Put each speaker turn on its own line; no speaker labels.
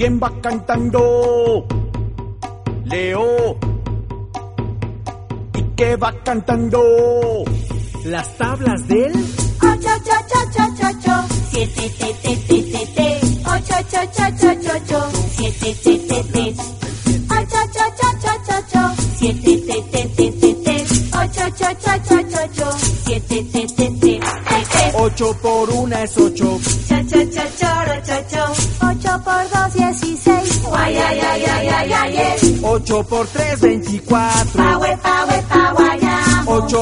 ¿Quién va cantando? Leo. ¿Y qué va cantando?
Las tablas del
8, 7, 8, 7, 7,
8 por 1 es 8.
8 por 2, 16.
8 por 3, 24. 8